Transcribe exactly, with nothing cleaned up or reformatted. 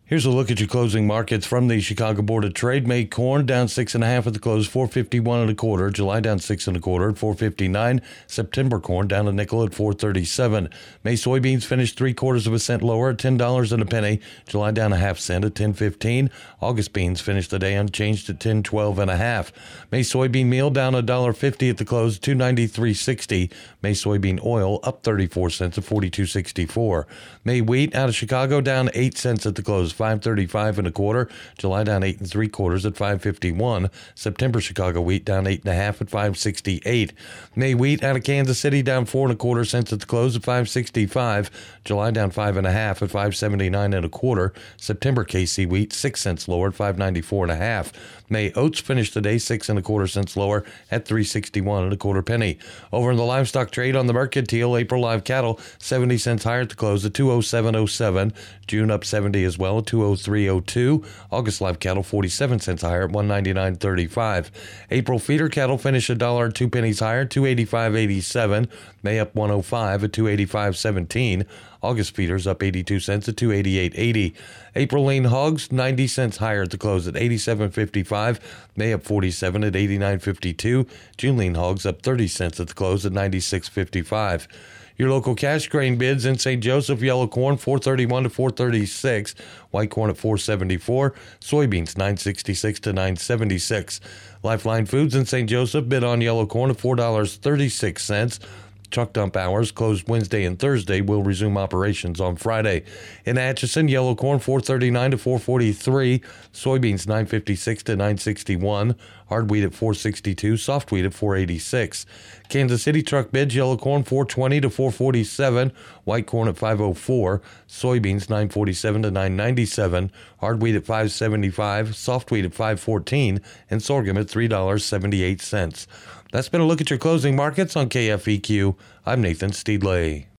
Here's a look at your closing markets from the Chicago Board of Trade. May corn down six and a half at the close, four fifty-one and a quarter. July down six and a quarter at four fifty-nine. September corn down a nickel at four thirty-seven. May soybeans finished three quarters of a cent lower at ten dollars and a penny. July down a half cent at ten fifteen. August beans finished the day unchanged at ten twelve and a half. May soybean meal down a dollar fifty at the close, two ninety-three sixty. May soybean oil up thirty-four cents at forty-two sixty-four. May wheat out of Chicago down eight cents at the close, five thirty-five and a quarter. July down eight and three quarters at five fifty-one. September Chicago wheat down eight and a half at five sixty-eight. May wheat out of Kansas City down four and a quarter cents at the close at five sixty-five. July down five and a half at five seventy-nine and a quarter. September K C wheat six cents lower at five ninety-four and a half. May oats finished the day six and a quarter cents lower at three sixty-one and a quarter penny. Over in the livestock trade on the Mercantile, April live cattle seventy cents higher at the close at two oh seven oh seven. June up seventy as well at two oh three oh two. August live cattle forty-seven cents higher at one ninety-nine thirty-five. April feeder cattle finish a dollar and two pennies higher, two eighty-five eighty-seven. May up one oh five at two eighty-five seventeen. August feeders up eighty-two cents at two eighty-eight eighty. April lean hogs ninety cents higher at the close at eighty-seven fifty-five. May up forty-seven at eighty-nine fifty-two. June lean hogs up thirty cents at the close at ninety-six fifty-five. Your local cash grain bids in Saint Joseph: yellow corn four thirty-one to four thirty-six, white corn at four seventy-four, soybeans nine sixty-six to nine seventy-six. Lifeline Foods in Saint Joseph bid on yellow corn at four dollars and thirty-six cents. Truck dump hours closed Wednesday and Thursday, will resume operations on Friday. In Atchison, yellow corn four thirty-nine to four forty-three, soybeans nine fifty-six to nine sixty-one, hard wheat at four sixty-two, soft wheat at four eighty-six. Kansas City truck bids: yellow corn four twenty to four forty-seven, white corn at five oh four, soybeans nine forty-seven to nine ninety-seven, hard wheat at five seventy-five, soft wheat at five fourteen, and sorghum at three dollars and seventy-eight cents. That's been a look at your closing markets on K F E Q. I'm Nathan Steedley.